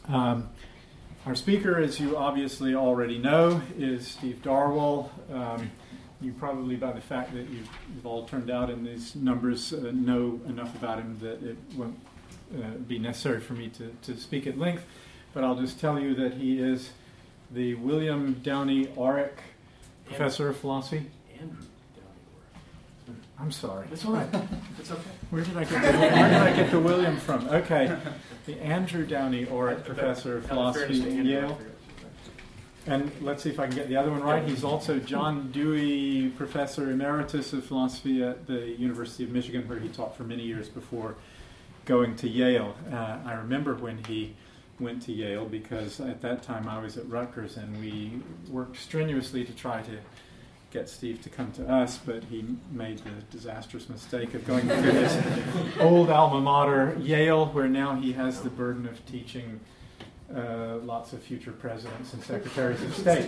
Our speaker, as you obviously already know, is Steve Darwell. You probably, by the fact that you've all turned out in these numbers, know enough about him that it won't be necessary for me to speak at length. But I'll just tell you that he is the William Downey Orrick Professor of Philosophy. Andrew Downey Orrick. I'm sorry. It's all right. It's okay. Where did I get the William from? Okay. The Andrew Downey Orrick Professor of Philosophy at Yale. And let's see if I can get the other one right. He's also John Dewey Professor Emeritus of Philosophy at the University of Michigan, where he taught for many years before going to Yale. I remember when he went to Yale because at that time I was at Rutgers, and we worked strenuously to try to get Steve to come to us, but he made the disastrous mistake of going to his old alma mater, Yale, where now he has the burden of teaching lots of future presidents and secretaries of state.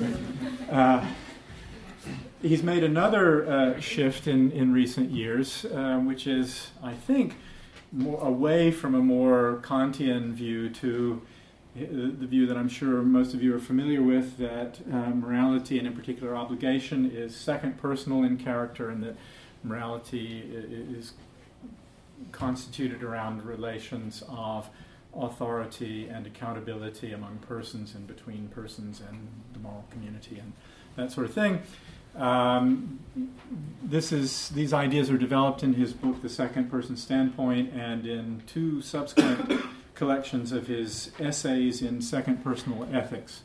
He's made another shift in recent years, which is, I think, more away from a more Kantian view to the view that I'm sure most of you are familiar with, that morality, and in particular obligation, is second personal in character, and that morality is constituted around relations of authority and accountability among persons and between persons and the moral community and that sort of thing. These ideas are developed in his book, The Second Person Standpoint, and in two subsequent collections of his essays in second personal ethics.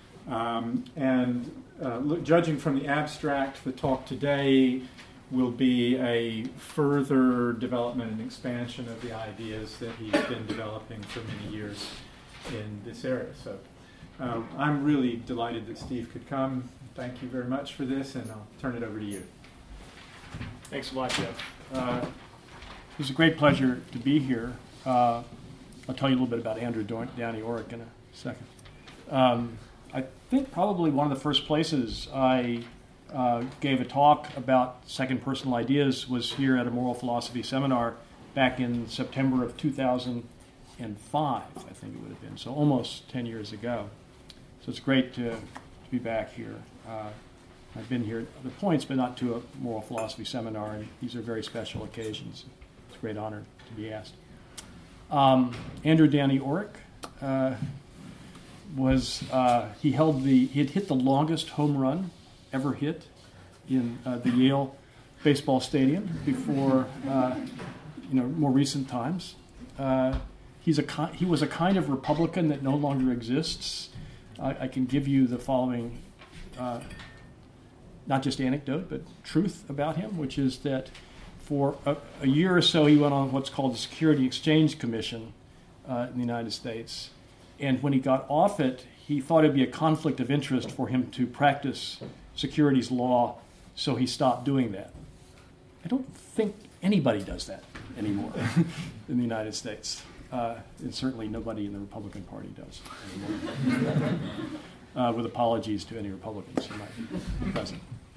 Judging from the abstract, the talk today will be a further development and expansion of the ideas that he's been developing for many years in this area. So I'm really delighted that Steve could come. Thank you very much for this, and I'll turn it over to you. Thanks a lot, Jeff. It was a great pleasure to be here. I'll tell you a little bit about Andrew Downey Orrick in a second. I think probably one of the first places I gave a talk about second personal ideas was here at a moral philosophy seminar back in September of 2005, I think it would have been, so almost 10 years ago. So it's great to be back here. I've been here at other points, but not to a moral philosophy seminar, and these are very special occasions. It's a great honor to be asked. Andrew Downey Orrick he had hit the longest home run ever hit in the Yale baseball stadium before more recent times. He was a kind of Republican that no longer exists. I can give you the following, not just anecdote, but truth about him, which is that for a year or so he went on what's called the Security Exchange Commission in the United States. And when he got off it, he thought it'd be a conflict of interest for him to practice securities law, so he stopped doing that. I don't think anybody does that anymore in the United States. And certainly nobody in the Republican Party does anymore. With apologies to any Republicans who might be present.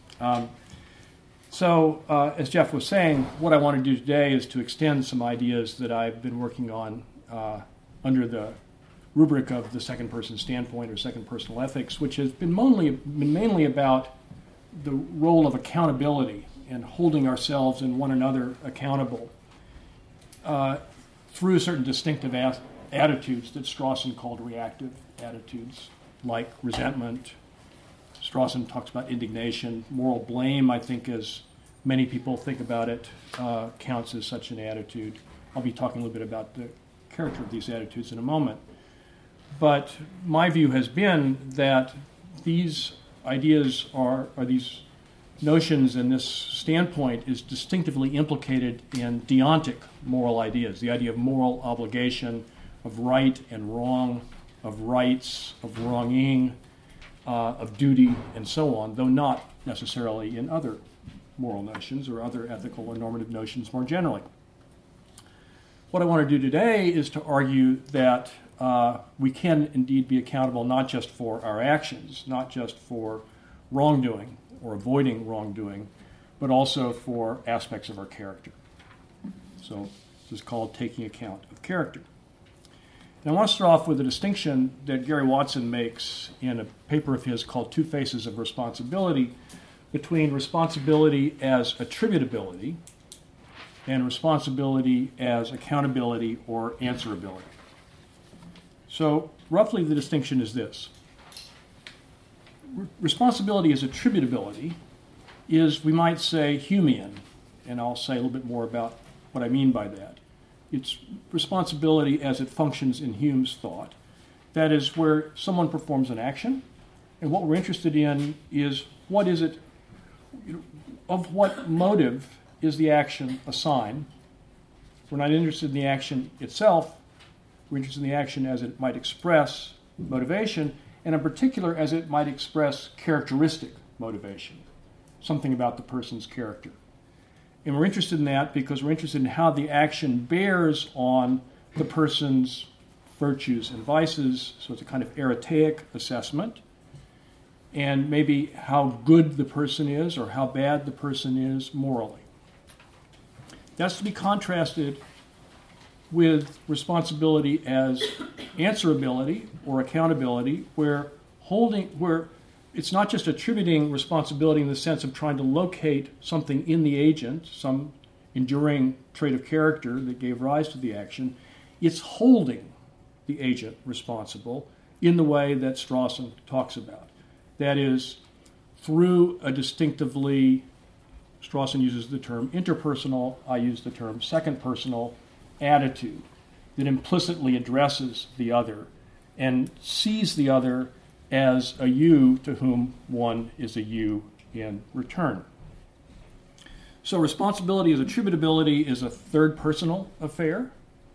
So, as Jeff was saying, what I want to do today is to extend some ideas that I've been working on under the rubric of the second person standpoint or second personal ethics, which has been mainly about the role of accountability and holding ourselves and one another accountable through certain distinctive attitudes that Strawson called reactive attitudes, like resentment. Strawson talks about indignation. Moral blame, I think, as many people think about it, counts as such an attitude. I'll be talking a little bit about the character of these attitudes in a moment. But my view has been that these ideas are these notions and this standpoint is distinctively implicated in deontic moral ideas, the idea of moral obligation, of right and wrong, of rights, of wronging, of duty, and so on, though not necessarily in other moral notions or other ethical or normative notions more generally. What I want to do today is to argue that we can indeed be accountable not just for our actions, not just for wrongdoing or avoiding wrongdoing, but also for aspects of our character. So this is called taking account of character. And I want to start off with a distinction that Gary Watson makes in a paper of his called Two Faces of Responsibility between responsibility as attributability and responsibility as accountability or answerability. So roughly the distinction is this. Responsibility as attributability is, we might say, Humean, and I'll say a little bit more about what I mean by that. It's responsibility as it functions in Hume's thought. That is where someone performs an action, and what we're interested in is what is it, of what motive is the action a sign. We're not interested in the action itself. We're interested in the action as it might express motivation, and in particular as it might express characteristic motivation, something about the person's character. And we're interested in that because we're interested in how the action bears on the person's virtues and vices, so it's a kind of arithaic assessment, and maybe how good the person is or how bad the person is morally. That's to be contrasted with responsibility as answerability or accountability, where it's not just attributing responsibility in the sense of trying to locate something in the agent, some enduring trait of character that gave rise to the action. It's holding the agent responsible in the way that Strawson talks about. That is, through a distinctively, Strawson uses the term interpersonal, I use the term second personal attitude that implicitly addresses the other and sees the other as a you to whom one is a you in return. So responsibility as attributability is a third personal affair.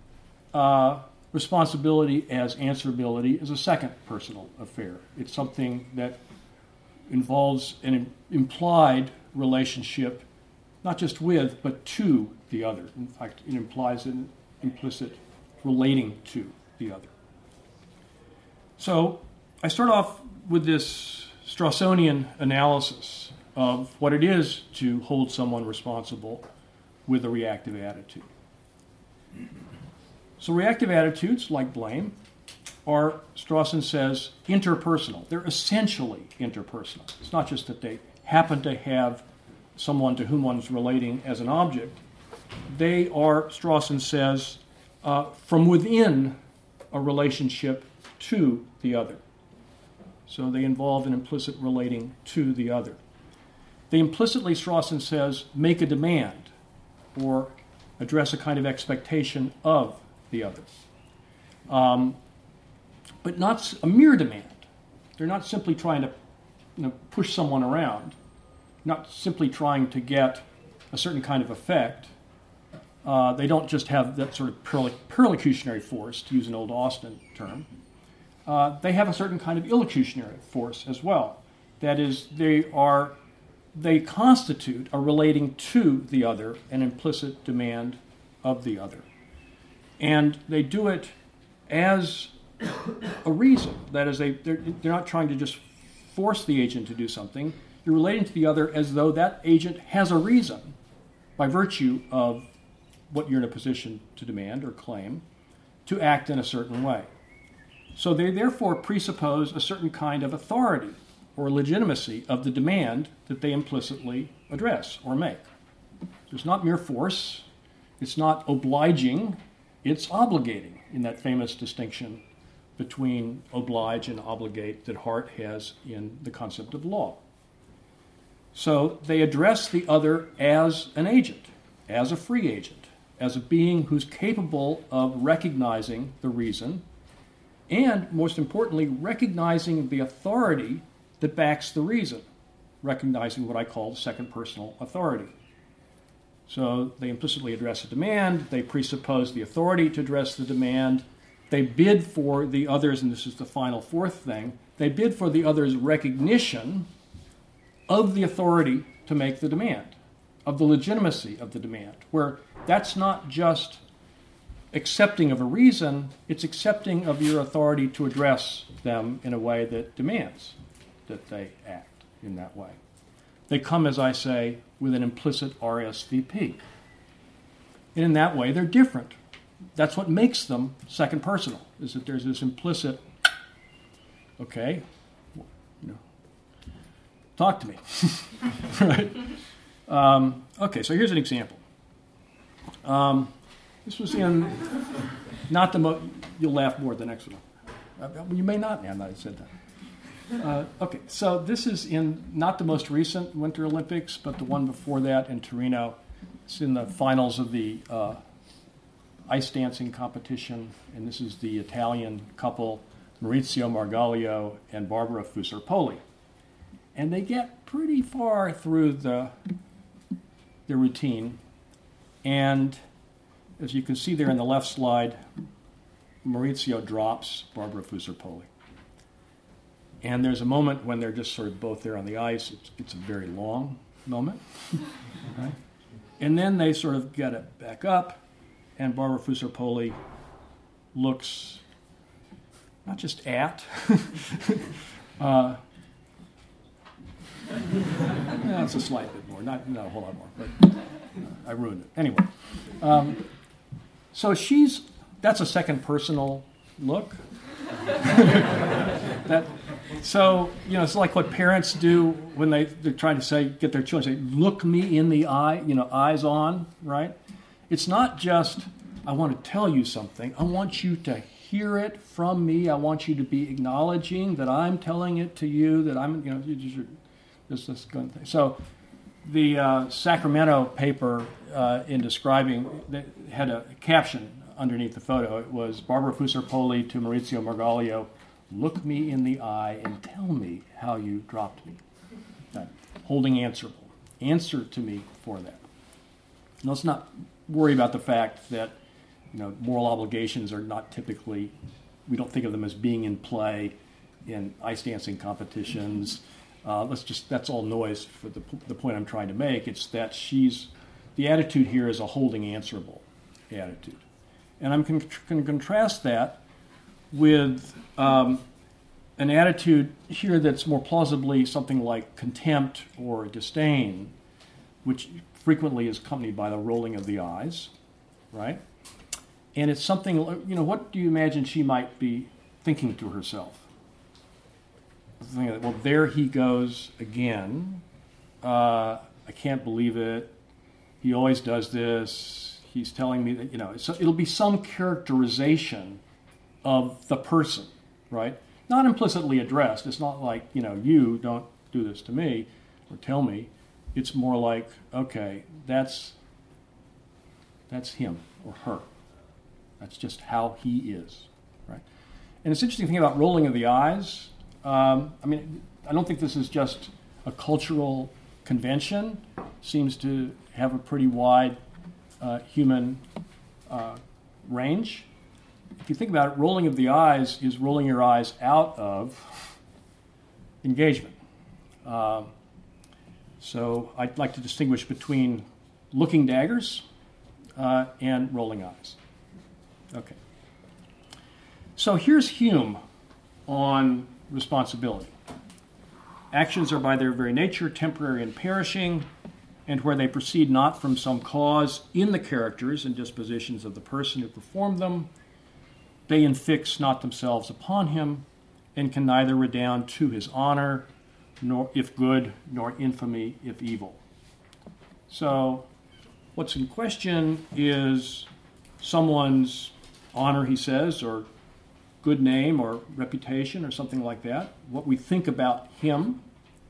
Responsibility as answerability is a second personal affair. It's something that involves an implied relationship, not just with, but to the other. In fact, it implies an implicit relating to the other. So I start off with this Strawsonian analysis of what it is to hold someone responsible with a reactive attitude. So reactive attitudes, like blame, are, Strawson says, interpersonal. They're essentially interpersonal. It's not just that they happen to have someone to whom one's relating as an object. They are, Strawson says, from within a relationship to the other. So they involve an implicit relating to the other. They implicitly, Strawson says, make a demand or address a kind of expectation of the other. But not a mere demand. They're not simply trying to push someone around, not simply trying to get a certain kind of effect. They don't just have that sort of perlocutionary force, to use an old Austin term. They have a certain kind of illocutionary force as well. That is, they constitute a relating to the other, an implicit demand of the other. And they do it as a reason. That is, they're not trying to just force the agent to do something. You're relating to the other as though that agent has a reason by virtue of what you're in a position to demand or claim to act in a certain way. So they therefore presuppose a certain kind of authority or legitimacy of the demand that they implicitly address or make. So it's not mere force. It's not obliging. It's obligating, in that famous distinction between oblige and obligate that Hart has in the concept of law. So they address the other as an agent, as a free agent, as a being who's capable of recognizing the reason and, most importantly, recognizing the authority that backs the reason, recognizing what I call the second personal authority. So they implicitly address a demand, they presuppose the authority to address the demand, they bid for the others, and this is the final fourth thing, they bid for the other's recognition of the authority to make the demand, of the legitimacy of the demand, where that's not just accepting of a reason, it's accepting of your authority to address them in a way that demands that they act in that way. They come, as I say, with an implicit RSVP. And in that way, they're different that's what makes them second personal, is that there's this implicit, okay, talk to me. Right? Okay, so here's an example. This was in not the most, you'll laugh more at the next one. You may not now that I said that. Okay, so this is in not the most recent Winter Olympics, but the one before that in Torino. It's in the finals of the ice dancing competition, and this is the Italian couple, Maurizio Margaglio and Barbara Fusar-Poli. And they get pretty far through the routine, and as you can see there in the left slide, Maurizio drops Barbara Fusar-Poli. And there's a moment when they're just sort of both there on the ice. It's a very long moment. Right? And then they sort of get it back up, and Barbara Fusar-Poli looks not just at, it's a slight bit more, not a whole lot more, but I ruined it. Anyway, so that's a second personal look. It's like what parents do when they're trying to get their children to say, look me in the eye, eyes on, right? It's not just, I want to tell you something. I want you to hear it from me. I want you to be acknowledging that I'm telling it to you, that I'm, this kind of thing. So the Sacramento paper in describing, they had a caption underneath the photo. It was Barbara Fusar-Poli to Maurizio Margaglio, look me in the eye and tell me how you dropped me. Holding answerable. Answer to me for that. Now, let's not worry about the fact that moral obligations are not typically, we don't think of them as being in play in ice dancing competitions. That's all noise for the point I'm trying to make. It's that the attitude here is a holding answerable attitude. And I'm going to contrast that with an attitude here that's more plausibly something like contempt or disdain, which frequently is accompanied by the rolling of the eyes, right? And it's something, what do you imagine she might be thinking to herself? Well, there he goes again. I can't believe it. He always does this. He's telling me that, so it'll be some characterization of the person, right? Not implicitly addressed. It's not like, you don't do this to me or tell me. It's more like, okay, that's him or her. That's just how he is, right? And it's interesting thing about rolling of the eyes. I don't think this is just a cultural convention. Seems to have a pretty wide human range. If you think about it, rolling of the eyes is rolling your eyes out of engagement. So I'd like to distinguish between looking daggers and rolling eyes. Okay. So here's Hume on responsibility. Actions are by their very nature temporary and perishing, and where they proceed not from some cause in the characters and dispositions of the person who performed them, they infix not themselves upon him, and can neither redound to his honor, nor if good, nor infamy if evil. So what's in question is someone's honor, he says, or good name or reputation or something like that, what we think about him.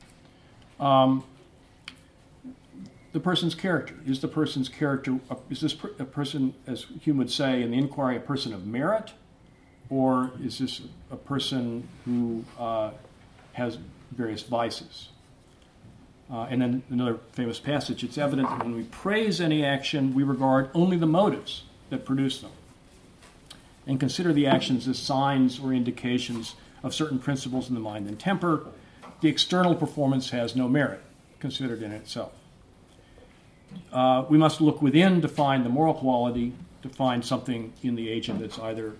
The person's character. Is the person's character, is this a person, as Hume would say in the inquiry, a person of merit? Or is this a person who has various vices? And then another famous passage, it's evident that when we praise any action, we regard only the motives that produce them, and consider the actions as signs or indications of certain principles in the mind and temper. The external performance has no merit considered in itself. We must look within to find the moral quality, to find something in the agent that's either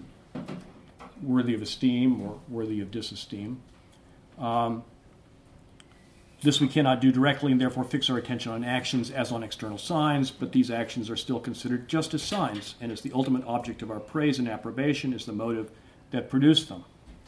worthy of esteem or worthy of disesteem. This we cannot do directly and therefore fix our attention on actions as on external signs, but these actions are still considered just as signs, and as the ultimate object of our praise and approbation is the motive that produced them.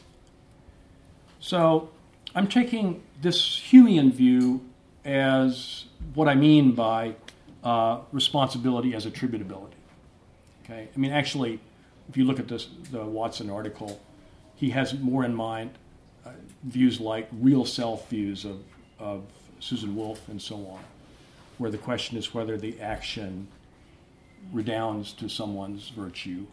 So I'm taking this Humean view as what I mean by responsibility as attributability. Okay? I mean, actually, if you look at the Watson article, he has more in mind views like real self views of Susan Wolf and so on, where the question is whether the action redounds to someone's virtue,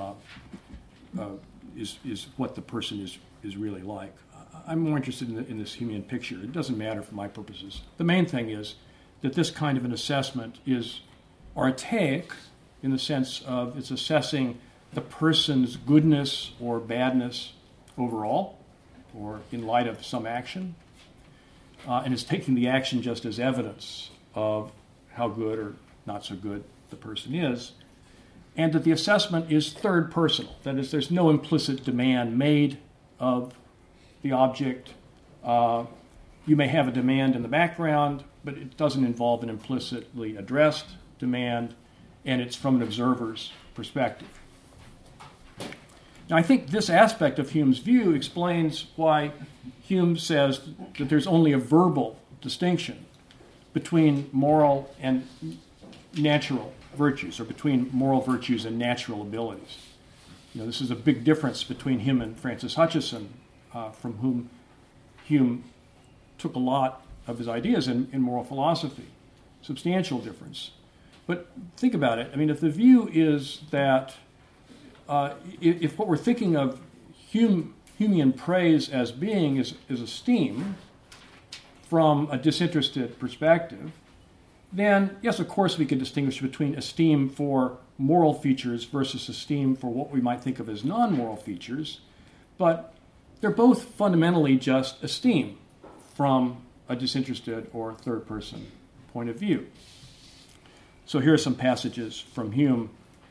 is what the person is really like. I'm more interested in this Humean picture. It doesn't matter for my purposes. The main thing is that this kind of an assessment is archaic in the sense of it's assessing the person's goodness or badness overall, or in light of some action, and is taking the action just as evidence of how good or not so good the person is, and that the assessment is third personal. That is, there's no implicit demand made of the object. You may have a demand in the background, but it doesn't involve an implicitly addressed demand, and it's from an observer's perspective. Now, I think this aspect of Hume's view explains why Hume says that there's only a verbal distinction between moral and natural virtues, or between moral virtues and natural abilities. This is a big difference between him and Francis Hutcheson, from whom Hume took a lot of his ideas in moral philosophy. Substantial difference. But think about it. I mean, if the view is that if what we're thinking of Humean praise as being is esteem from a disinterested perspective, then yes, of course we can distinguish between esteem for moral features versus esteem for what we might think of as non-moral features, but they're both fundamentally just esteem from a disinterested or third-person point of view. So here are some passages from Hume.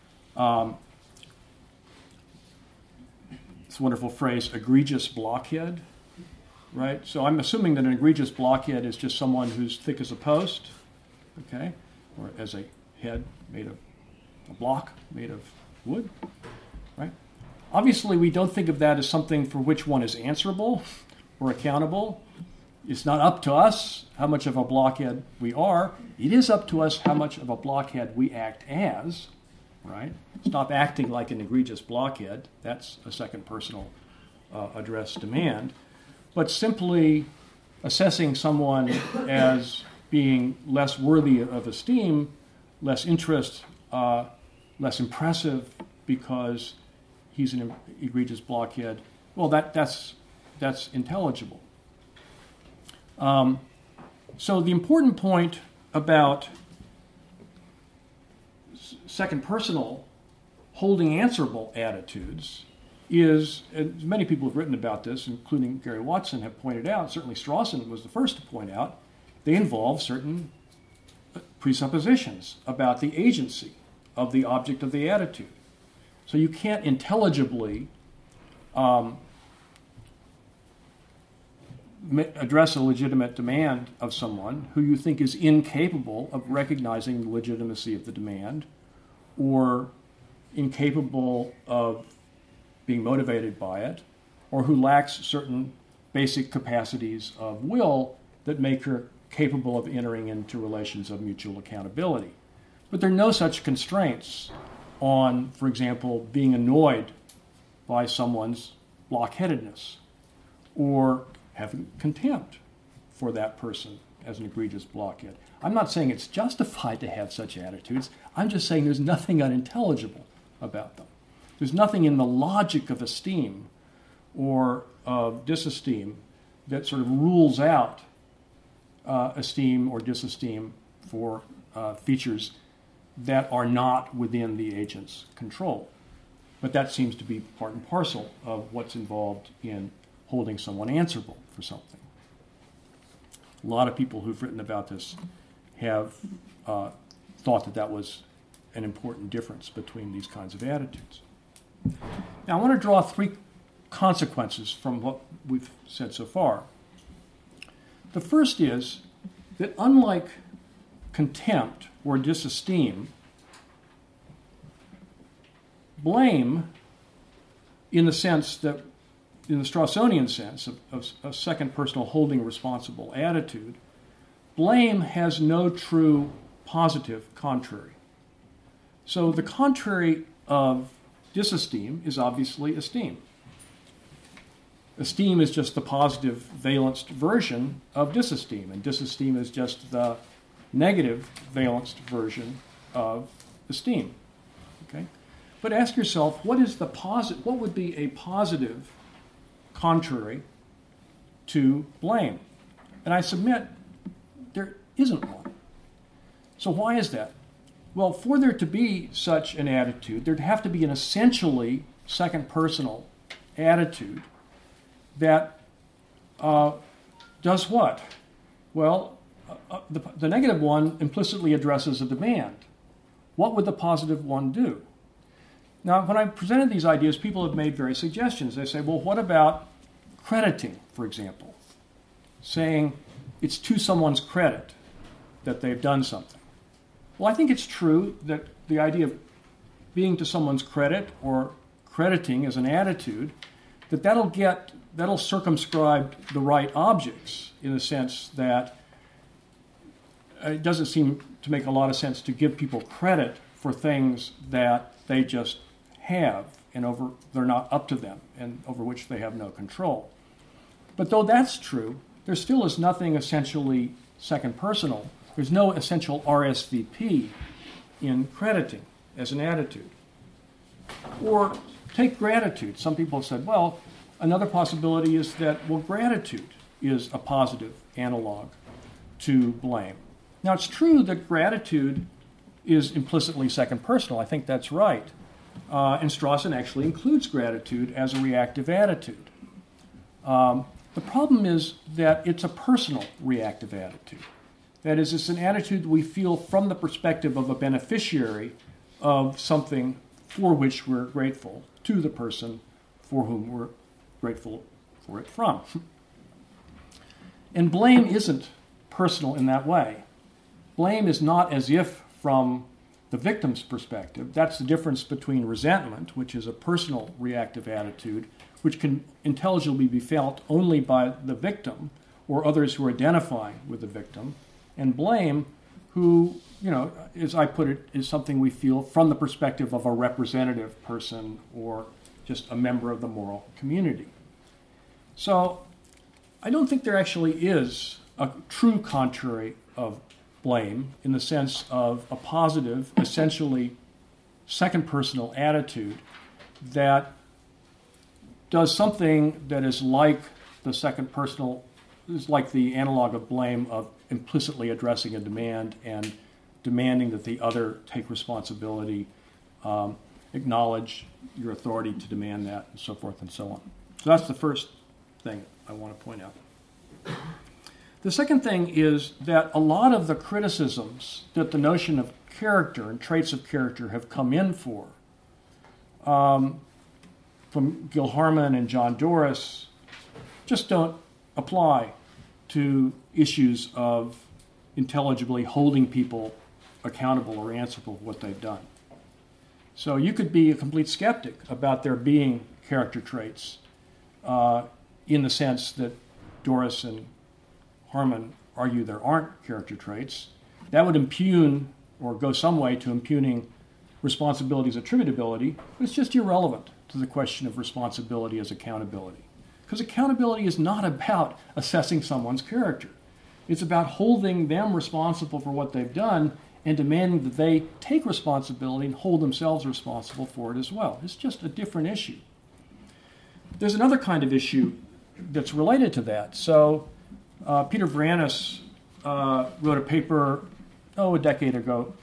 This wonderful phrase, egregious blockhead, right? So I'm assuming that an egregious blockhead is just someone who's thick as a post, okay, or as a head made of a block made of wood, right? Obviously, we don't think of that as something for which one is answerable or accountable. It's not up to us how much of a blockhead we are. It is up to us how much of a blockhead we act as, right? Stop acting like an egregious blockhead. That's a second personal address demand. But simply assessing someone as being less worthy of esteem, less interest, less impressive because he's an egregious blockhead, well, that's intelligible. So the important point about second personal holding answerable attitudes is, and many people have written about this, including Gary Watson, have pointed out, certainly Strawson was the first to point out, they involve certain presuppositions about the agency of the object of the attitude. So you can't intelligibly address a legitimate demand of someone who you think is incapable of recognizing the legitimacy of the demand, or incapable of being motivated by it, or who lacks certain basic capacities of will that make her capable of entering into relations of mutual accountability. But there are no such constraints on, for example, being annoyed by someone's blockheadedness, or having contempt for that person as an egregious blockhead. I'm not saying it's justified to have such attitudes. I'm just saying there's nothing unintelligible about them. There's nothing in the logic of esteem or of disesteem that sort of rules out esteem or disesteem for features that are not within the agent's control. But that seems to be part and parcel of what's involved in holding someone answerable for something. A lot of people who've written about this have thought that that was an important difference between these kinds of attitudes. Now, I want to draw three consequences from what we've said so far. The first is that unlike contempt or disesteem, blame, in the sense that, in the Strawsonian sense of a second personal holding responsible attitude, blame has no true positive contrary. So the contrary of disesteem is obviously esteem. Esteem is just the positive valenced version of disesteem, and disesteem is just the negative valenced version of esteem. Okay? But ask yourself, what would be a positive contrary to blame? And I submit there isn't one. So why is that? Well, for there to be such an attitude, there'd have to be an essentially second personal attitude that does what? Well, the negative one implicitly addresses a demand. What would the positive one do? Now, when I presented these ideas, people have made various suggestions. They say, well, what about crediting, for example? Saying it's to someone's credit that they've done something. Well, I think it's true that the idea of being to someone's credit or crediting as an attitude, that'll circumscribe the right objects in the sense that it doesn't seem to make a lot of sense to give people credit for things that they just have and they're not up to them and over which they have no control. But though that's true, there still is nothing essentially second personal. There's no essential RSVP in crediting as an attitude. Or take gratitude. Some people have said, well, another possibility is that, well, gratitude is a positive analog to blame. Now, it's true that gratitude is implicitly second personal. I think that's right. And Strawson actually includes gratitude as a reactive attitude. The problem is that it's a personal reactive attitude. That is, it's an attitude we feel from the perspective of a beneficiary of something for which we're grateful to the person for whom we're grateful for it from. And blame isn't personal in that way. Blame is not as if from the victim's perspective. That's the difference between resentment, which is a personal reactive attitude, which can intelligibly be felt only by the victim or others who are identifying with the victim, and blame, who, as I put it, is something we feel from the perspective of a representative person or just a member of the moral community. So I don't think there actually is a true contrary of blame in the sense of a positive, essentially second personal attitude that does something that is like the second personal, is like the analog of blame of implicitly addressing a demand and demanding that the other take responsibility, acknowledge your authority to demand that, and so forth and so on. So that's the first thing I want to point out. The second thing is that a lot of the criticisms that the notion of character and traits of character have come in for, from Gil Harman and John Doris, just don't apply to issues of intelligibly holding people accountable or answerable for what they've done. So you could be a complete skeptic about there being character traits in the sense that Doris and Harman argue there aren't character traits. That would impugn or go some way to impugning responsibility's attributability, but it's just irrelevant to the question of responsibility as accountability. Because accountability is not about assessing someone's character. It's about holding them responsible for what they've done and demanding that they take responsibility and hold themselves responsible for it as well. It's just a different issue. There's another kind of issue that's related to that. So Peter Vranis wrote a paper, a decade ago,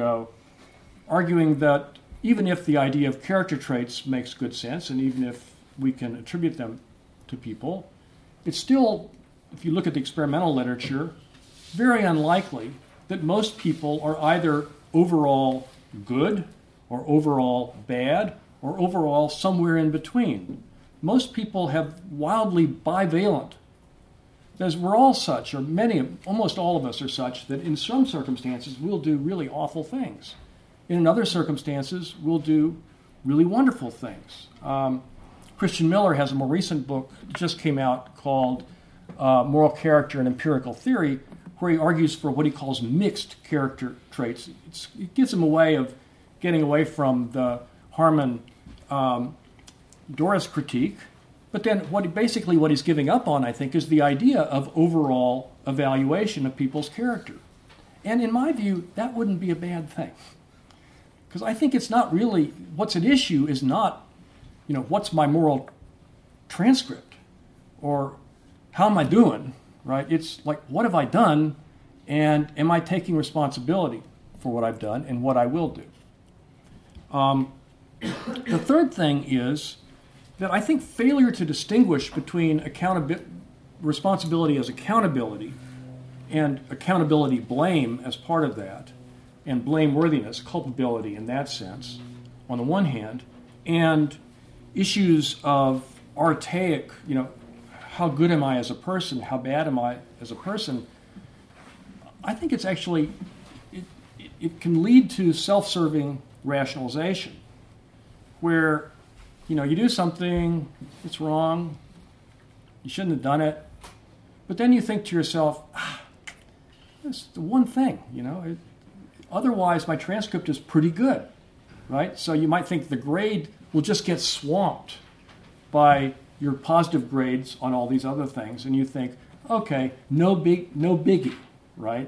arguing that even if the idea of character traits makes good sense, and even if we can attribute them to people, it's still, if you look at the experimental literature, very unlikely that most people are either overall good or overall bad or overall somewhere in between. Most people have wildly bivalent Because we're all such, or almost all of us are such, that in some circumstances we'll do really awful things. In other circumstances, we'll do really wonderful things. Christian Miller has a more recent book that just came out called Moral Character and Empirical Theory, where he argues for what he calls mixed character traits. It gives him a way of getting away from the Harman Doris critique, but then what he's giving up on, I think, is the idea of overall evaluation of people's character. And in my view, that wouldn't be a bad thing. Because I think it's not really, what's at issue is not, what's my moral transcript or how am I doing, right? It's like, what have I done, and am I taking responsibility for what I've done and what I will do? The third thing is that I think failure to distinguish between responsibility as accountability and accountability blame as part of that, and blameworthiness, culpability in that sense, on the one hand, and issues of archaic, how good am I as a person, how bad am I as a person, I think it's actually, it can lead to self-serving rationalization, where, you do something, it's wrong, you shouldn't have done it, but then you think to yourself, that's the one thing, otherwise my transcript is pretty good, right? So you might think the grade will just get swamped by your positive grades on all these other things, and you think, okay, no biggie, right?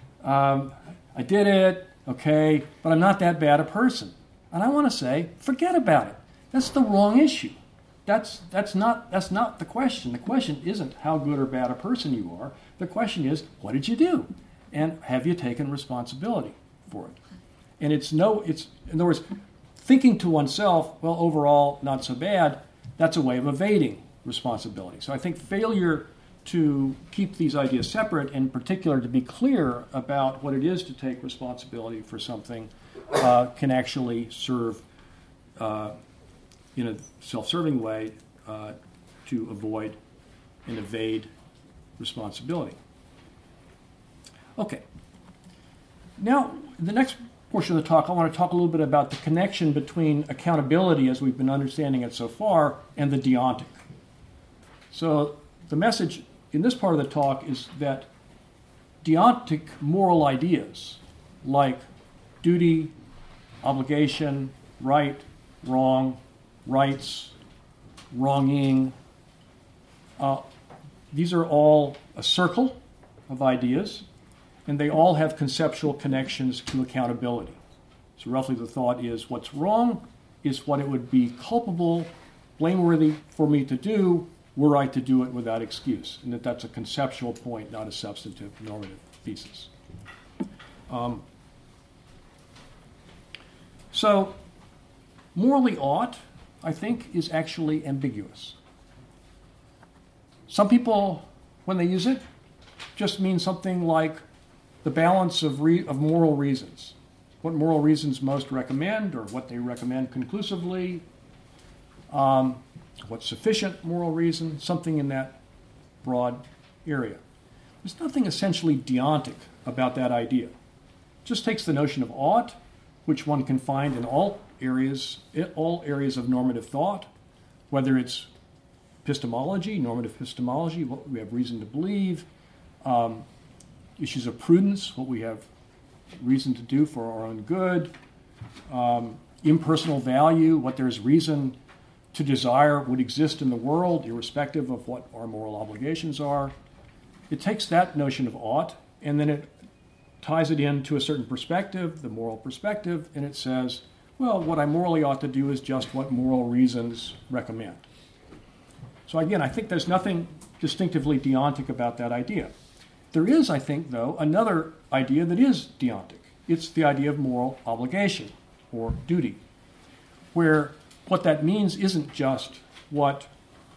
I did it, okay, but I'm not that bad a person. And I want to say, forget about it. That's the wrong issue. That's not the question. The question isn't how good or bad a person you are. The question is, what did you do? And have you taken responsibility for it? And in other words, thinking to oneself, well, overall, not so bad, that's a way of evading responsibility. So I think failure to keep these ideas separate, and in particular to be clear about what it is to take responsibility for something, can actually serve in a self-serving way to avoid and evade responsibility. Okay. Now, the next portion of the talk, I want to talk a little bit about the connection between accountability, as we've been understanding it so far, and the deontic. So the message in this part of the talk is that deontic moral ideas like duty, obligation, right, wrong, rights, wronging, these are all a circle of ideas, and they all have conceptual connections to accountability. So roughly the thought is what's wrong is what it would be culpable, blameworthy for me to do were I to do it without excuse, and that's a conceptual point, not a substantive normative thesis. So morally ought, I think, is actually ambiguous. Some people, when they use it, just mean something like the balance of moral reasons. What moral reasons most recommend, or what they recommend conclusively, what's sufficient moral reason, something in that broad area. There's nothing essentially deontic about that idea. It just takes the notion of ought, which one can find in all areas of normative thought, whether it's epistemology, normative epistemology, what we have reason to believe, issues of prudence, what we have reason to do for our own good, impersonal value, what there's reason to desire would exist in the world, irrespective of what our moral obligations are. It takes that notion of ought, and then it ties it into a certain perspective, the moral perspective, and it says, well, what I morally ought to do is just what moral reasons recommend. So again, I think there's nothing distinctively deontic about that idea. There is, I think, though, another idea that is deontic. It's the idea of moral obligation or duty, where what that means isn't just what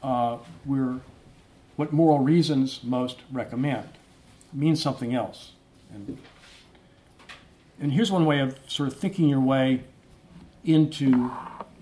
moral reasons most recommend. It means something else. And here's one way of sort of thinking your way into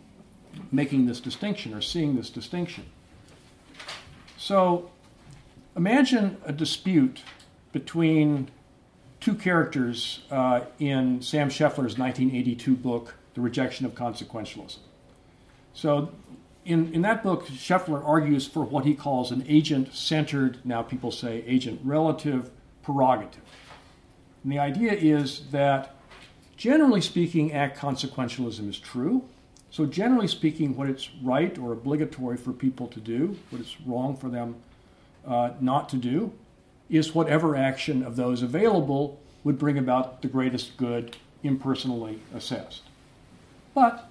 making this distinction or seeing this distinction. So imagine a dispute between two characters in Sam Scheffler's 1982 book, The Rejection of Consequentialism. So in that book, Scheffler argues for what he calls an agent-centered, now people say agent-relative, prerogative. And the idea is that, generally speaking, act consequentialism is true. So generally speaking, what it's right or obligatory for people to do, what it's wrong for them not to do, is whatever action of those available would bring about the greatest good, impersonally assessed. But,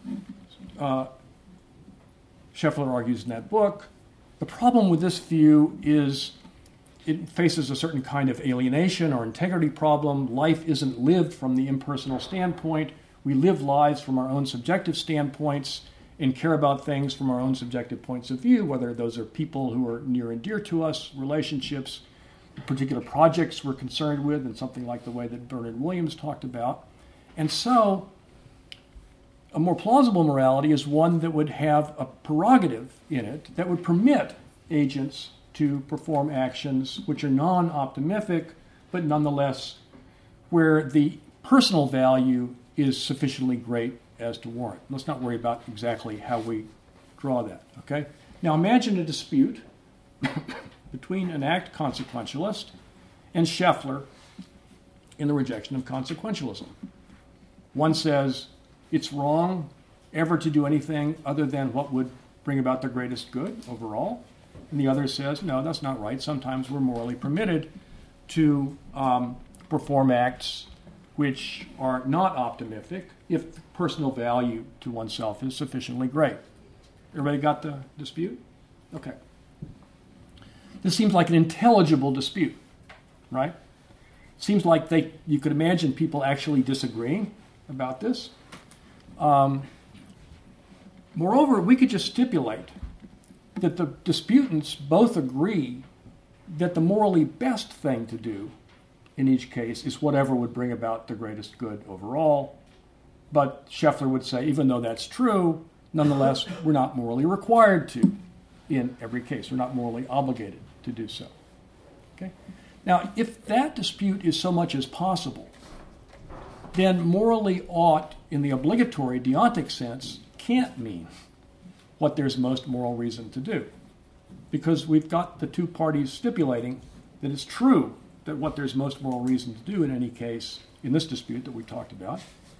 Scheffler argues in that book, the problem with this view is it faces a certain kind of alienation or integrity problem. Life isn't lived from the impersonal standpoint. We live lives from our own subjective standpoints and care about things from our own subjective points of view, whether those are people who are near and dear to us, relationships, particular projects we're concerned with, and something like the way that Bernard Williams talked about. And so a more plausible morality is one that would have a prerogative in it that would permit agents to perform actions which are non-optimific, but nonetheless where the personal value is sufficiently great as to warrant. Let's not worry about exactly how we draw that, okay? Now imagine a dispute between an act consequentialist and Scheffler in The Rejection of Consequentialism. One says it's wrong ever to do anything other than what would bring about the greatest good overall. And the other says, no, that's not right. Sometimes we're morally permitted to perform acts which are not optimific if personal value to oneself is sufficiently great. Everybody got the dispute? Okay. This seems like an intelligible dispute, right? Seems like you could imagine people actually disagreeing about this. Moreover, we could just stipulate that the disputants both agree that the morally best thing to do in each case is whatever would bring about the greatest good overall. But Scheffler would say, even though that's true, nonetheless, we're not morally required to in every case. We're not morally obligated to do so. Okay? Now, if that dispute is so much as possible, then morally ought, in the obligatory deontic sense, can't mean what there's most moral reason to do. Because we've got the two parties stipulating that it's true that what there's most moral reason to do in any case, in this dispute that we're talking about,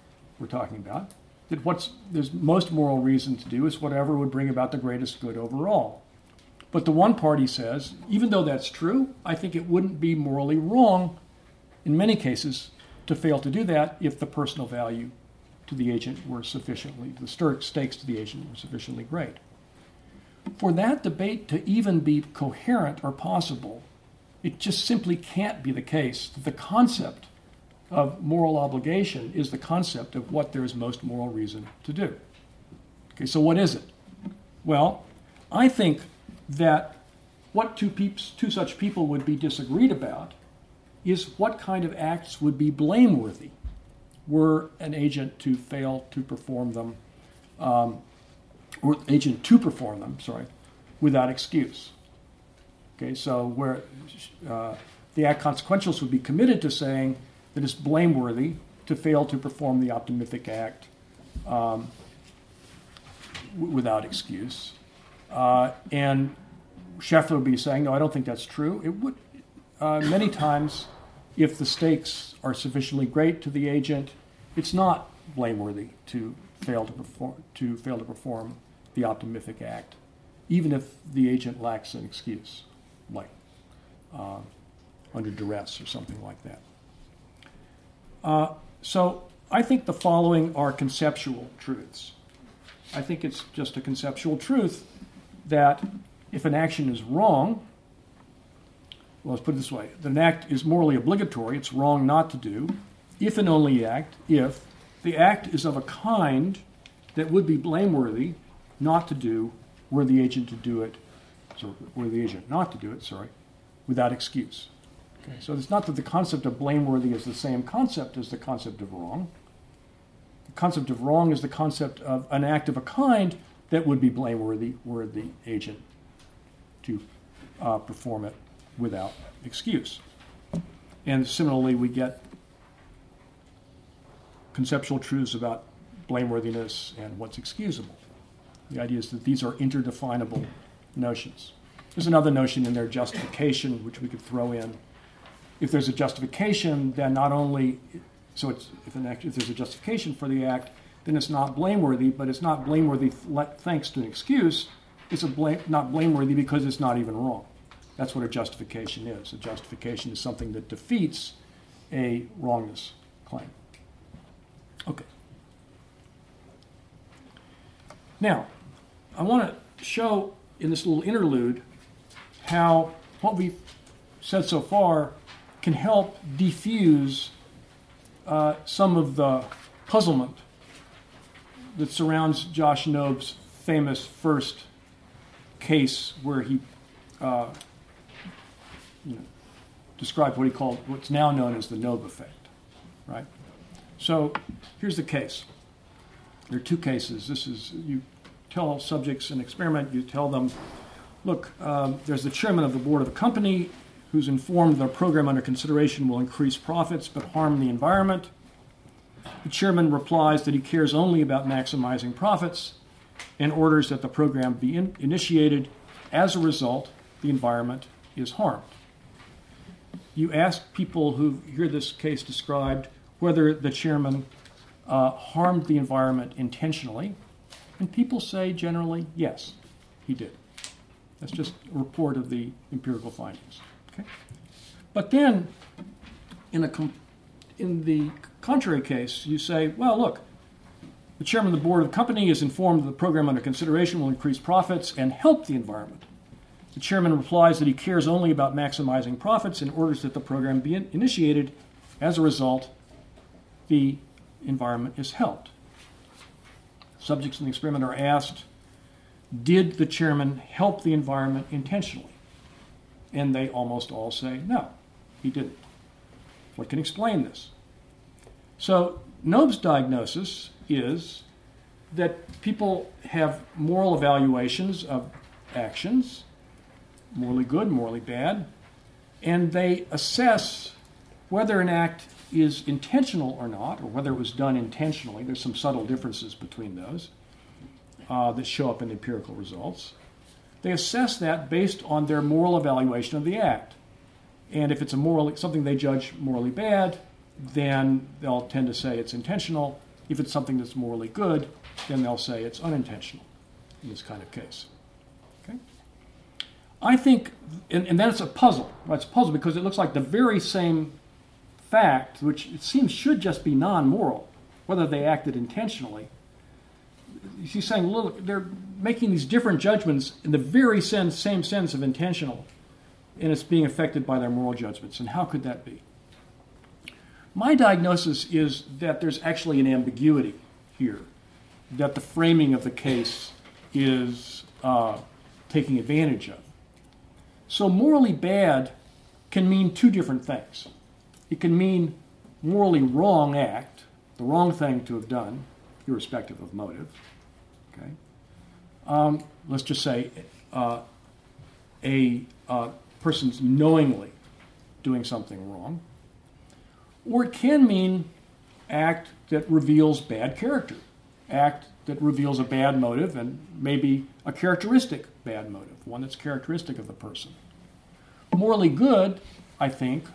that what's there's most moral reason to do is whatever would bring about the greatest good overall. But the one party says, even though that's true, I think it wouldn't be morally wrong, in many cases, to fail to do that if the personal value to the agent were sufficiently, the stakes to the agent were sufficiently great. For that debate to even be coherent or possible, it just simply can't be the case that the concept of moral obligation is the concept of what there is most moral reason to do. Okay, so what is it? Well, I think that what two such people would be disagreed about is what kind of acts would be blameworthy were an agent to fail to perform them, without excuse. Okay, so where the act consequentialist would be committed to saying that it's blameworthy to fail to perform the optimific act without excuse. And Scheffler would be saying, no, I don't think that's true. It would, many times, if the stakes are sufficiently great to the agent, it's not blameworthy to fail to perform the optimific act, even if the agent lacks an excuse, like under duress or something like that. So I think the following are conceptual truths. I think it's just a conceptual truth that if an action is wrong, well, let's put it this way, that an act is morally obligatory, it's wrong not to do, if and only if the act is of a kind that would be blameworthy not to do were the agent not to do it, without excuse. Okay, so it's not that the concept of blameworthy is the same concept as the concept of wrong. The concept of wrong is the concept of an act of a kind that would be blameworthy were the agent to perform it without excuse. And similarly, we get conceptual truths about blameworthiness and what's excusable. The idea is that these are interdefinable notions. There's another notion in there, justification, which we could throw in. If there's a justification, then not only, so it's, if there's a justification for the act, then it's not blameworthy, but it's not blameworthy thanks to an excuse. It's not blameworthy because it's not even wrong. That's what a justification is. A justification is something that defeats a wrongness claim. Okay. Now, I want to show in this little interlude how what we've said so far can help diffuse some of the puzzlement that surrounds Josh Knobe's famous first case where he described what he called what's now known as the Knobe effect, right? So here's the case. There are two cases. This is, you tell subjects an experiment, you tell them, look, there's the chairman of the board of a company who's informed their program under consideration will increase profits but harm the environment. The chairman replies that he cares only about maximizing profits and orders that the program be initiated. As a result, the environment is harmed. You ask people who hear this case described whether the chairman harmed the environment intentionally, and people say generally, yes, he did. That's just a report of the empirical findings. Okay? But then, in the contrary case, you say, well, look, the chairman of the board of the company is informed that the program under consideration will increase profits and help the environment. The chairman replies that he cares only about maximizing profits and orders that the program be initiated. As a result, the environment is helped. Subjects in the experiment are asked, did the chairman help the environment intentionally? And they almost all say, no, he didn't. What can explain this? So Knobe's diagnosis is that people have moral evaluations of actions, morally good, morally bad, and they assess whether an act is intentional or not, or whether it was done intentionally. There's some subtle differences between those that show up in the empirical results. They assess that based on their moral evaluation of the act. And if it's something they judge morally bad, then they'll tend to say it's intentional. If it's something that's morally good, then they'll say it's unintentional in this kind of case. Okay? I think, and then it's a puzzle. Right? It's a puzzle because it looks like the very same fact, which it seems should just be non-moral, whether they acted intentionally. She's saying, look, they're making these different judgments in the very same sense of intentional, and it's being affected by their moral judgments. And how could that be? My diagnosis is that there's actually an ambiguity here, that the framing of the case is taking advantage of. So morally bad can mean two different things. It can mean morally wrong act, the wrong thing to have done, irrespective of motive. Okay, let's just say a person's knowingly doing something wrong. Or it can mean act that reveals bad character, act that reveals a bad motive and maybe a characteristic bad motive, one that's characteristic of the person. Morally good, I think,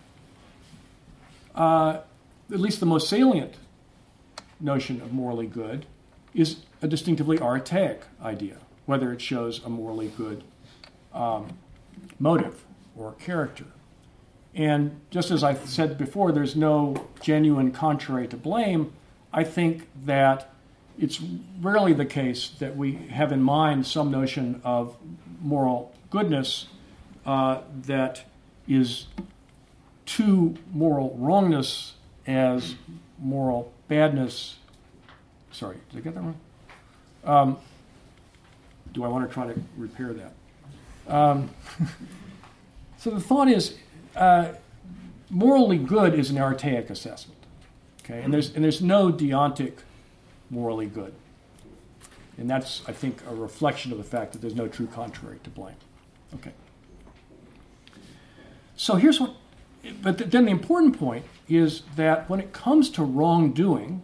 at least the most salient notion of morally good, is a distinctively archaic idea, whether it shows a morally good motive or character. And just as I said before, there's no genuine contrary to blame. I think that it's rarely the case that we have in mind some notion of moral goodness that is to moral wrongness as moral badness. Sorry, did I get that wrong? Do I want to try to repair that? So the thought is, morally good is an archaic assessment, okay? And there's no deontic morally good, and that's, I think, a reflection of the fact that there's no true contrary to blame. Okay. So here's what, but then the important point is that when it comes to wrongdoing,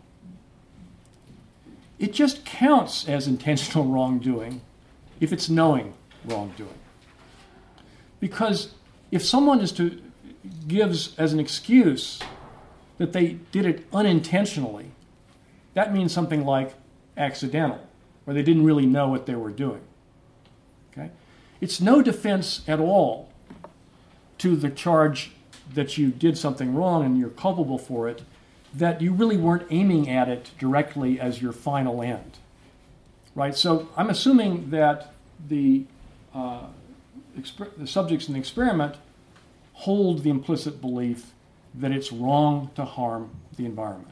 it just counts as intentional wrongdoing if it's knowing wrongdoing. Because if someone gives as an excuse that they did it unintentionally, that means something like accidental, or they didn't really know what they were doing. Okay? It's no defense at all to the charge that you did something wrong and you're culpable for it, that you really weren't aiming at it directly as your final end. Right? So I'm assuming that the subjects in the experiment hold the implicit belief that it's wrong to harm the environment,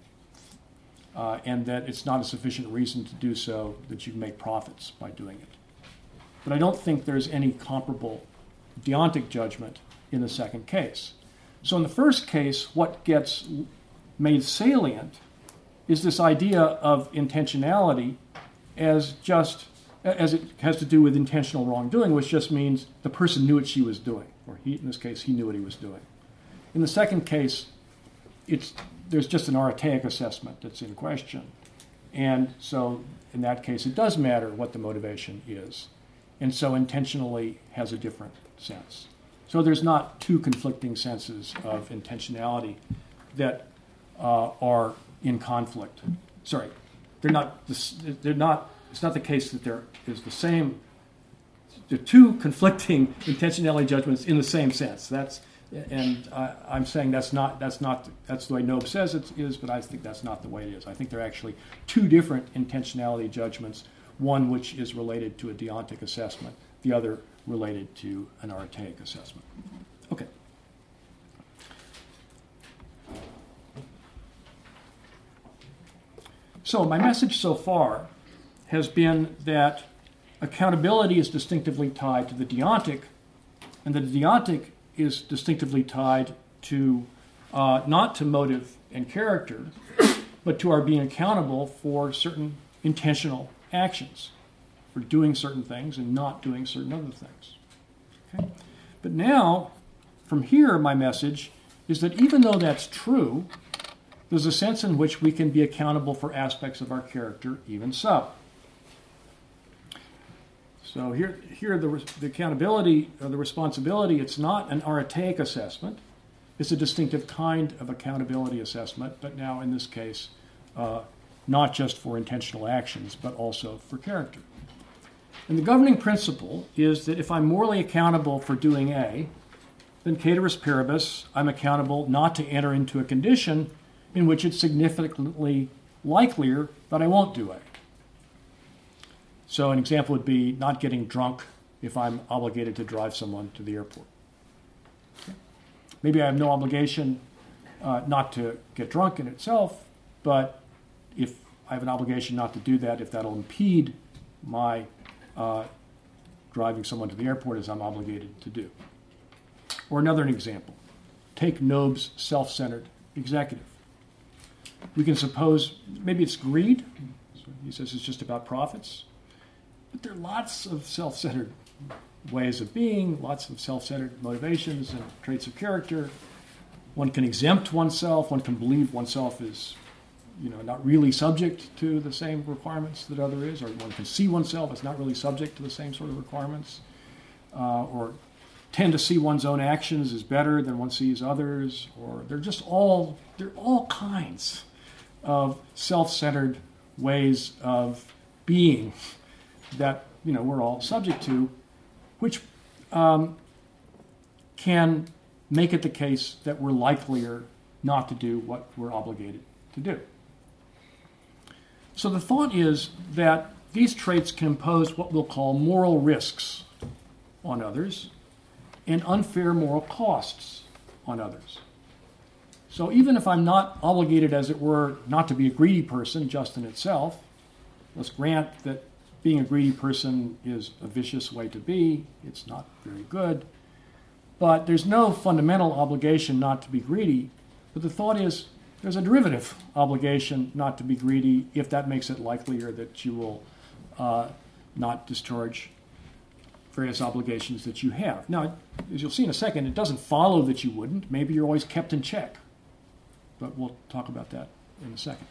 and that it's not a sufficient reason to do so that you make profits by doing it. But I don't think there's any comparable deontic judgment in the second case. So in the first case, what gets made salient is this idea of intentionality as it has to do with intentional wrongdoing, which just means the person knew what she was doing, or in this case, he knew what he was doing. In the second case, there's just an archaic assessment that's in question. And so in that case, it does matter what the motivation is. And so intentionally has a different sense. So there's not two conflicting senses of intentionality that are in conflict. Sorry, they're not. It's not the case that there is the same. There are two conflicting intentionality judgments in the same sense. I'm saying that's the way Knobe says it is, but I think that's not the way it is. I think they're actually two different intentionality judgments. One which is related to a deontic assessment, the other related to an archaic assessment. Okay. So my message so far has been that accountability is distinctively tied to the deontic, and that the deontic is distinctively tied to not to motive and character, but to our being accountable for certain intentional actions, for doing certain things and not doing certain other things. Okay? But now, from here, my message is that even though that's true, there's a sense in which we can be accountable for aspects of our character even so. So here the accountability or the responsibility, it's not an archaic assessment. It's a distinctive kind of accountability assessment, but now in this case, not just for intentional actions, but also for character. And the governing principle is that if I'm morally accountable for doing A, then ceteris paribus, I'm accountable not to enter into a condition in which it's significantly likelier that I won't do A. So an example would be not getting drunk if I'm obligated to drive someone to the airport. Okay. Maybe I have no obligation not to get drunk in itself, but if I have an obligation not to do that, if that'll impede my driving someone to the airport as I'm obligated to do. Or another example, take Knobe's self-centered executive. We can suppose maybe it's greed. So he says it's just about profits. But there are lots of self-centered ways of being, lots of self-centered motivations and traits of character. One can exempt oneself. One can believe oneself is, not really subject to the same requirements that other is, or one can see oneself as not really subject to the same sort of requirements, or tend to see one's own actions as better than one sees others, or there are all kinds of self-centered ways of being that we're all subject to, which can make it the case that we're likelier not to do what we're obligated to do. So the thought is that these traits can impose what we'll call moral risks on others and unfair moral costs on others. So even if I'm not obligated, as it were, not to be a greedy person just in itself, let's grant that being a greedy person is a vicious way to be, it's not very good, but there's no fundamental obligation not to be greedy. But the thought is there's a derivative obligation not to be greedy if that makes it likelier that you will not discharge various obligations that you have. Now, as you'll see in a second, it doesn't follow that you wouldn't. Maybe you're always kept in check. But we'll talk about that in a second.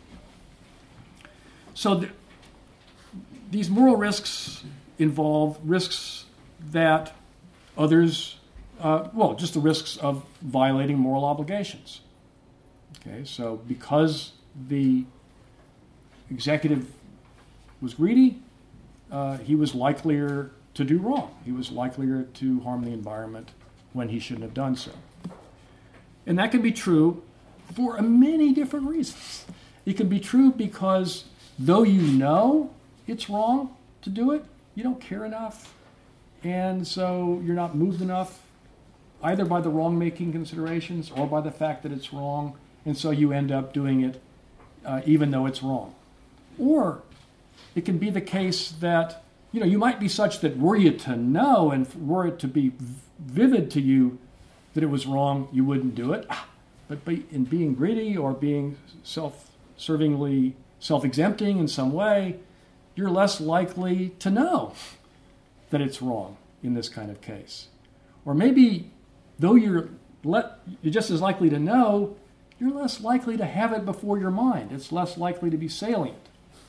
So these moral risks involve risks that others, just the risks of violating moral obligations. Okay, so because the executive was greedy, he was likelier to do wrong. He was likelier to harm the environment when he shouldn't have done so. And that can be true for many different reasons. It can be true because though you know it's wrong to do it, you don't care enough, and so you're not moved enough either by the wrong-making considerations or by the fact that it's wrong, and so you end up doing it even though it's wrong. Or it can be the case that you might be such that were you to know and were it to be vivid to you that it was wrong, you wouldn't do it. But in being greedy or being self-servingly self-exempting in some way, you're less likely to know that it's wrong in this kind of case. Or maybe, though you're just as likely to know, you're less likely to have it before your mind. It's less likely to be salient.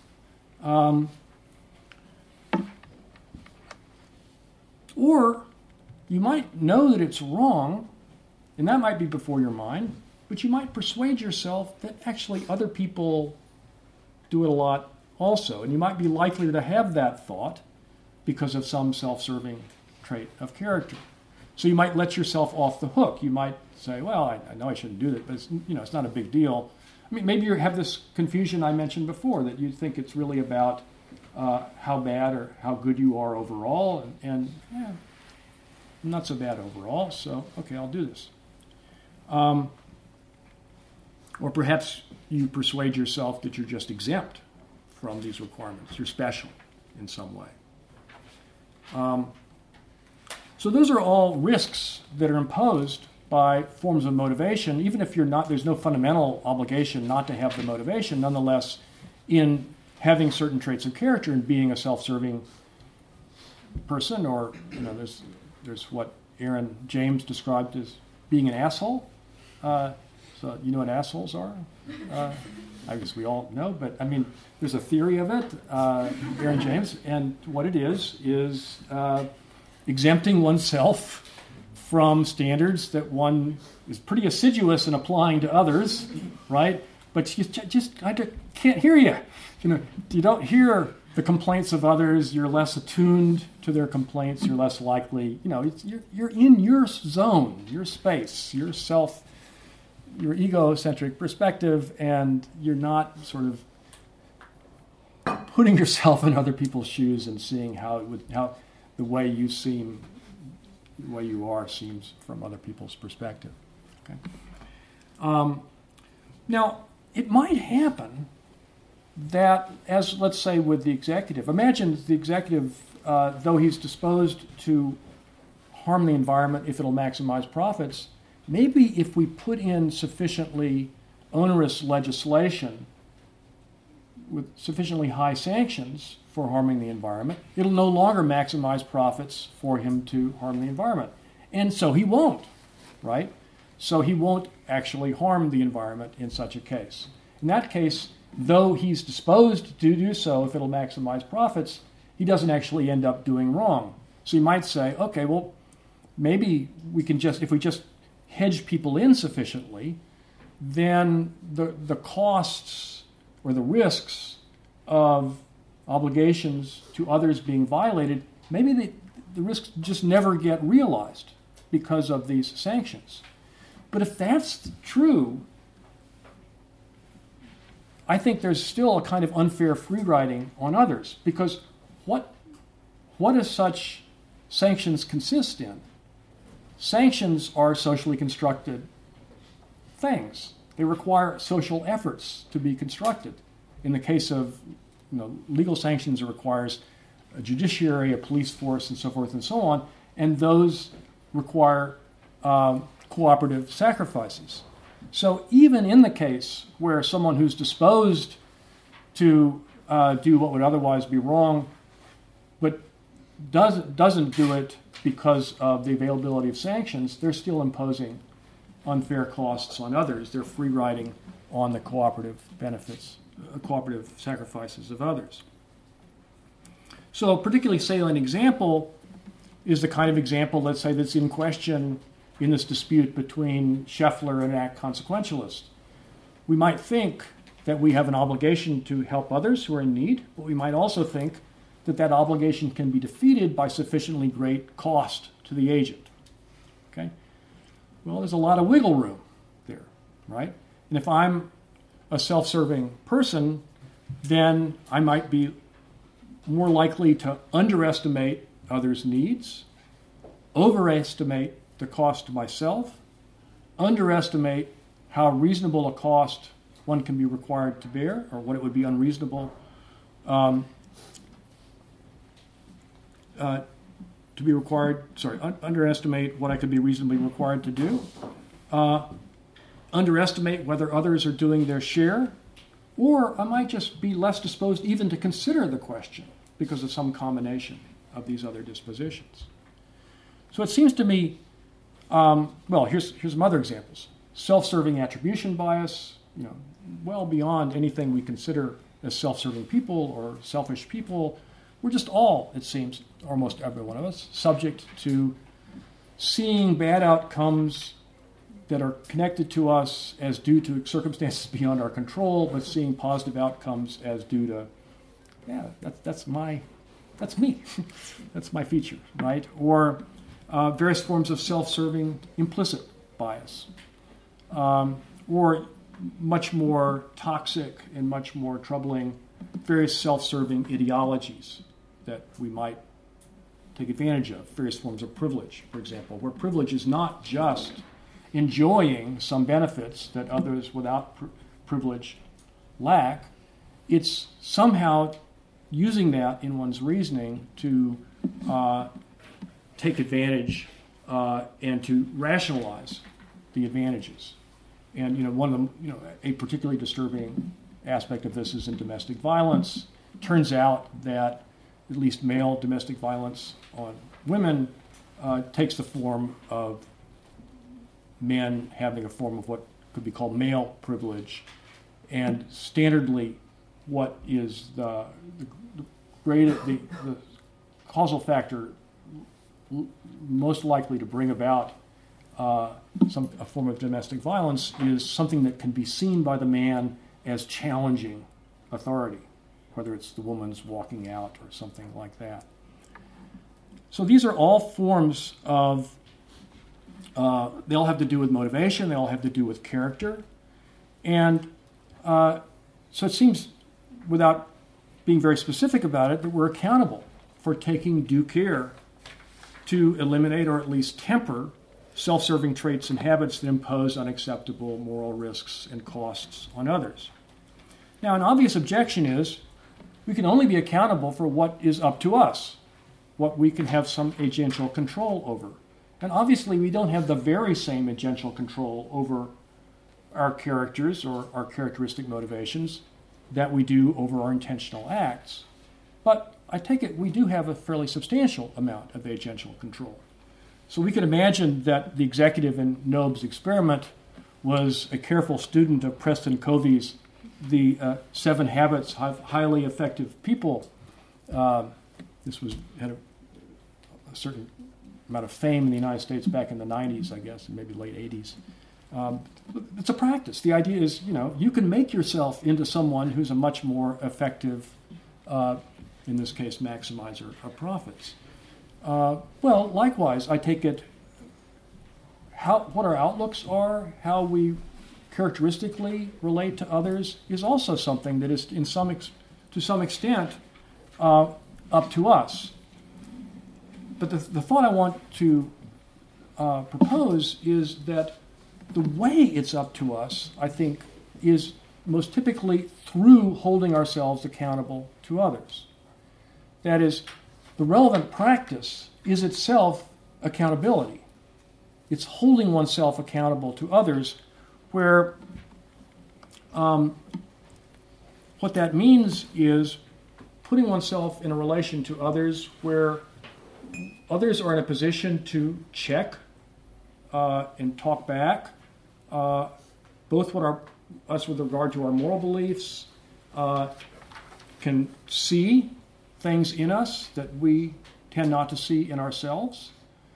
Or you might know that it's wrong, and that might be before your mind, but you might persuade yourself that actually other people do it a lot also, and you might be likely to have that thought because of some self-serving trait of character. So you might let yourself off the hook. You might say, well, I know I shouldn't do that, but it's not a big deal. I mean, maybe you have this confusion I mentioned before, that you think it's really about how bad or how good you are overall, and not so bad overall, so okay, I'll do this. Or perhaps you persuade yourself that you're just exempt from these requirements. You're special in some way. So those are all risks that are imposed by forms of motivation, even if there's no fundamental obligation not to have the motivation. Nonetheless, in having certain traits of character and being a self-serving person, or there's what Aaron James described as being an asshole. So you know what assholes are? I guess we all know, but I mean, there's a theory of it, Aaron James, and what it is exempting oneself from standards that one is pretty assiduous in applying to others, right? But I can't hear you. You don't hear the complaints of others. You're less attuned to their complaints. You're less likely. You're in your zone, your space, your egocentric perspective, and you're not sort of putting yourself in other people's shoes and seeing how the way you seem, the way you are, seems from other people's perspective. Okay. Now, it might happen that, as let's say with the executive, imagine the executive, though he's disposed to harm the environment if it'll maximize profits, maybe if we put in sufficiently onerous legislation with sufficiently high sanctions for harming the environment, it'll no longer maximize profits for him to harm the environment. And so he won't, right? So he won't actually harm the environment in such a case. In that case, though he's disposed to do so if it'll maximize profits, he doesn't actually end up doing wrong. So you might say, okay, well, maybe we can if we just hedge people in sufficiently, then the costs or the risks of obligations to others being violated, maybe the risks just never get realized because of these sanctions. But if that's true, I think there's still a kind of unfair free riding on others, because what does such sanctions consist in? Sanctions are socially constructed things. They require social efforts to be constructed. In the case of legal sanctions, it requires a judiciary, a police force, and so forth and so on, and those require cooperative sacrifices. So even in the case where someone who's disposed to do what would otherwise be wrong, but doesn't do it because of the availability of sanctions, they're still imposing unfair costs on others. They're free riding on the cooperative benefits, cooperative sacrifices of others. So a particularly salient example is the kind of example, let's say, that's in question in this dispute between Scheffler and ACT consequentialists. We might think that we have an obligation to help others who are in need, but we might also think that that obligation can be defeated by sufficiently great cost to the agent. Okay? Well, there's a lot of wiggle room there, right? And if I'm a self-serving person, then I might be more likely to underestimate others' needs, overestimate the cost to myself, underestimate how reasonable a cost one can be required to bear, or what it would be unreasonable to be required, underestimate what I could be reasonably required to do, underestimate whether others are doing their share, or I might just be less disposed even to consider the question because of some combination of these other dispositions. So it seems to me, here's some other examples. Self-serving attribution bias, well beyond anything we consider as self-serving people or selfish people. We're just all, it seems, almost every one of us, subject to seeing bad outcomes that are connected to us as due to circumstances beyond our control, but seeing positive outcomes as due to, that's me. That's my feature, right? Or various forms of self-serving implicit bias, or much more toxic and much more troubling various self-serving ideologies that we might take advantage of, various forms of privilege, for example, where privilege is not just enjoying some benefits that others without privilege lack, it's somehow using that in one's reasoning to take advantage and to rationalize the advantages. And one of them, a particularly disturbing aspect of this is in domestic violence. Turns out that at least male domestic violence on women takes the form of men having a form of what could be called male privilege, and standardly, what is the causal factor most likely to bring about a form of domestic violence is something that can be seen by the man as challenging authority, whether it's the woman's walking out or something like that. So these are all forms of, they all have to do with motivation, they all have to do with character. And so it seems, without being very specific about it, that we're accountable for taking due care to eliminate or at least temper self-serving traits and habits that impose unacceptable moral risks and costs on others. Now, an obvious objection is we can only be accountable for what is up to us, what we can have some agential control over. And obviously, we don't have the very same agential control over our characters or our characteristic motivations that we do over our intentional acts. But I take it we do have a fairly substantial amount of agential control. So we can imagine that the executive in Knobe's experiment was a careful student of Preston Covey's The 7 Habits of Highly Effective People. This had a certain amount of fame in the United States back in the 90s, I guess, and maybe late 80s. It's a practice. The idea is, you can make yourself into someone who's a much more effective, in this case, maximizer of profits. Well, likewise, I take it what our outlooks are, how we characteristically relate to others is also something that is, to some extent, up to us. But the thought I want to propose is that the way it's up to us, I think, is most typically through holding ourselves accountable to others. That is, the relevant practice is itself accountability. It's holding oneself accountable to others, where what that means is putting oneself in a relation to others where others are in a position to check and talk back, both us with regard to our moral beliefs, can see things in us that we tend not to see in ourselves.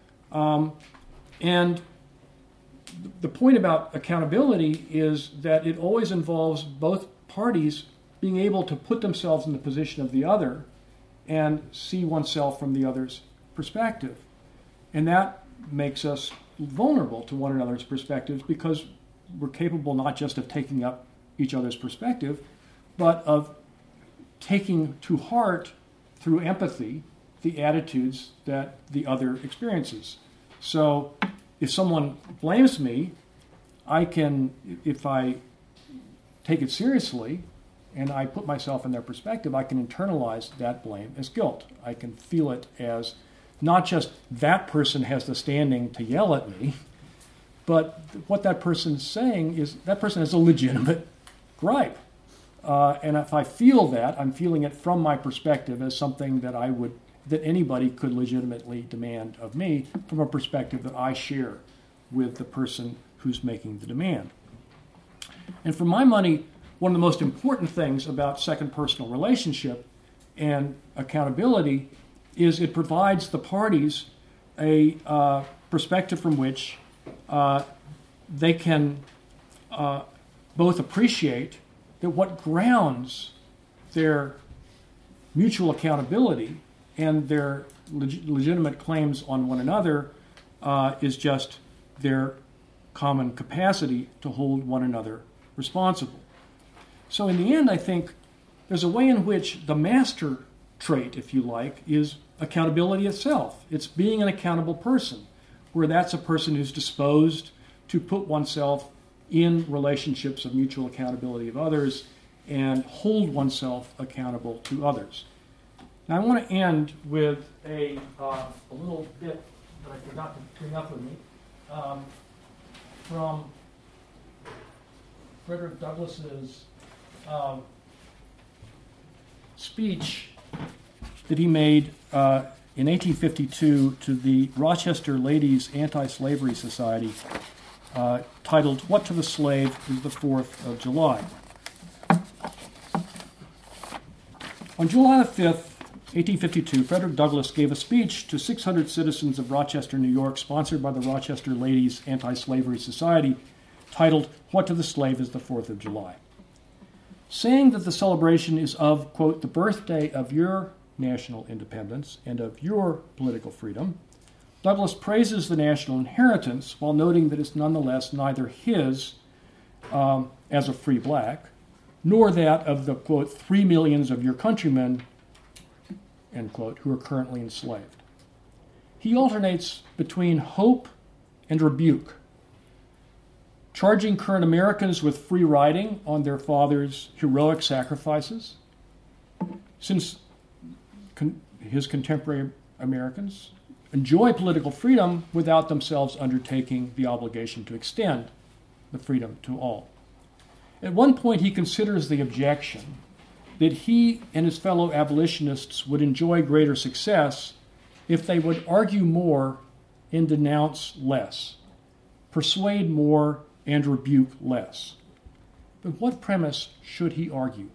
And the point about accountability is that it always involves both parties being able to put themselves in the position of the other and see oneself from the other's perspective. And that makes us vulnerable to one another's perspectives because we're capable not just of taking up each other's perspective, but of taking to heart through empathy the attitudes that the other experiences. So if someone blames me, I can, if I take it seriously and I put myself in their perspective, I can internalize that blame as guilt. I can feel it as not just that person has the standing to yell at me, but what that person's saying is that person has a legitimate gripe. And if I feel that, I'm feeling it from my perspective as something that that anybody could legitimately demand of me from a perspective that I share with the person who's making the demand. And for my money, one of the most important things about second personal relationship and accountability is it provides the parties a perspective from which they can both appreciate that what grounds their mutual accountability and their legitimate claims on one another is just their common capacity to hold one another responsible. So in the end, I think there's a way in which the master trait, if you like, is accountability itself. It's being an accountable person, where that's a person who's disposed to put oneself in relationships of mutual accountability of others and hold oneself accountable to others. Now I want to end with a little bit that I forgot to bring up with me from Frederick Douglass's speech that he made in 1852 to the Rochester Ladies Anti-Slavery Society, titled "What to the Slave is the 4th of July." On July the 5th, 1852, Frederick Douglass gave a speech to 600 citizens of Rochester, New York, sponsored by the Rochester Ladies Anti-Slavery Society, titled "What to the Slave is the 4th of July." Saying that the celebration is of, quote, the birthday of your national independence and of your political freedom, Douglass praises the national inheritance while noting that it's nonetheless neither his as a free black, nor that of the, quote, 3 millions of your countrymen, end quote, who are currently enslaved. He alternates between hope and rebuke, charging current Americans with free riding on their fathers' heroic sacrifices, since his contemporary Americans enjoy political freedom without themselves undertaking the obligation to extend the freedom to all. At one point, he considers the objection that he and his fellow abolitionists would enjoy greater success if they would argue more and denounce less, persuade more and rebuke less. But what premise should he argue?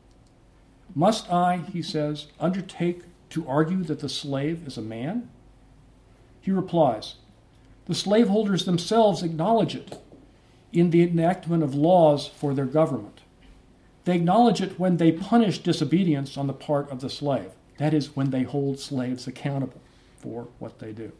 Must I, he says, undertake to argue that the slave is a man? He replies, the slaveholders themselves acknowledge it in the enactment of laws for their government. They acknowledge it when they punish disobedience on the part of the slave. That is, when they hold slaves accountable for what they do.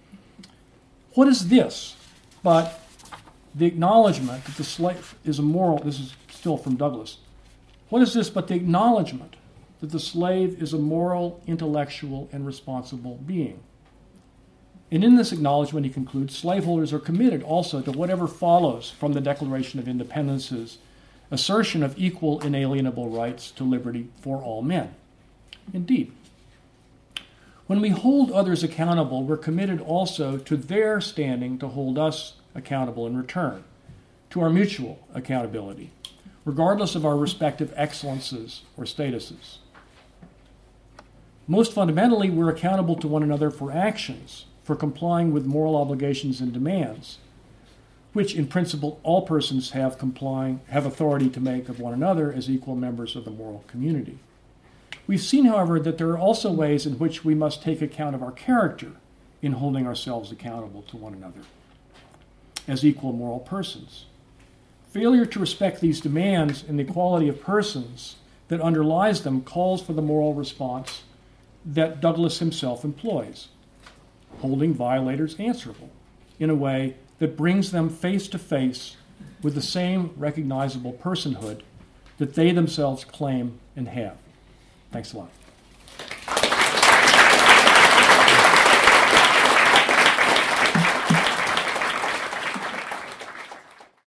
What is this but the acknowledgement that the slave is immoral? This is still from Douglass. What is this but the acknowledgement that the slave is a moral, intellectual, and responsible being? And in this acknowledgement, he concludes, slaveholders are committed also to whatever follows from the Declaration of Independence's assertion of equal inalienable rights to liberty for all men. Indeed, when we hold others accountable, we're committed also to their standing to hold us accountable in return, to our mutual accountability, regardless of our respective excellences or statuses. Most fundamentally, we're accountable to one another for actions, for complying with moral obligations and demands, which in principle all persons have authority to make of one another as equal members of the moral community. We've seen, however, that there are also ways in which we must take account of our character in holding ourselves accountable to one another as equal moral persons. Failure to respect these demands and the equality of persons that underlies them calls for the moral response that Douglas himself employs, holding violators answerable in a way that brings them face to face with the same recognizable personhood that they themselves claim and have. Thanks a lot.